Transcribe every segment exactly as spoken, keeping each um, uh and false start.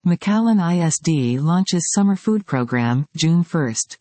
McAllen I S D launches Summer Food Program, June first.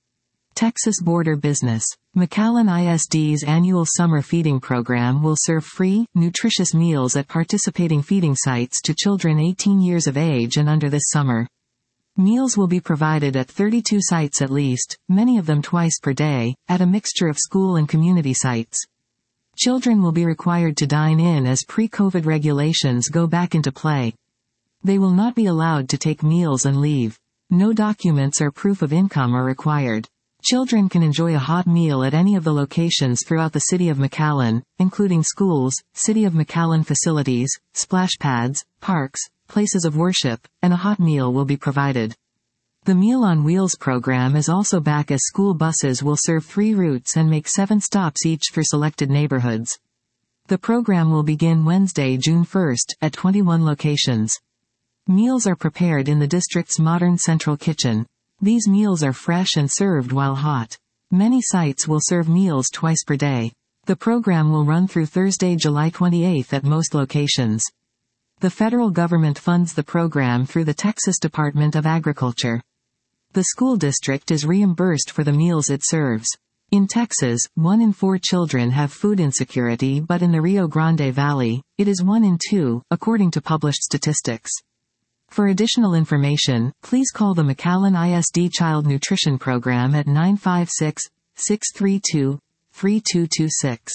Texas Border Business. McAllen I S D's annual summer feeding program will serve free, nutritious meals at participating feeding sites to children eighteen years of age and under this summer. Meals will be provided at thirty-two sites at least, many of them twice per day, at a mixture of school and community sites. Children will be required to dine in as pre-COVID regulations go back into play. They will not be allowed to take meals and leave. No documents or proof of income are required. Children can enjoy a hot meal at any of the locations throughout the City of McAllen, including schools, City of McAllen facilities, splash pads, parks, places of worship, and a hot meal will be provided. The Meal on Wheels program is also back as school buses will serve three routes and make seven stops each for selected neighborhoods. The program will begin Wednesday, June first, at twenty-one locations. Meals are prepared in the district's modern central kitchen. These meals are fresh and served while hot. Many sites will serve meals twice per day. The program will run through Thursday, July twenty-eighth at most locations. The federal government funds the program through the Texas Department of Agriculture. The school district is reimbursed for the meals it serves. In Texas, one in four children have food insecurity, but in the Rio Grande Valley, it is one in two, according to published statistics. For additional information, please call the McAllen I S D Child Nutrition Program at nine five six, six three two, three two two six.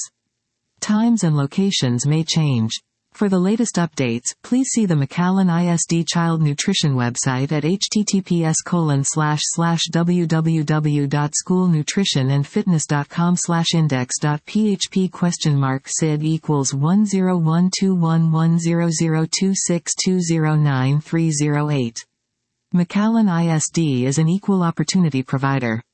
Times and locations may change. For the latest updates, please see the McAllen I S D Child Nutrition website at h t t p s colon slash slash w w w dot school nutrition and fitness dot com slash index dot p h p question mark S I D equals one zero one two one one zero zero two six two zero nine three zero eight. McAllen I S D is an equal opportunity provider.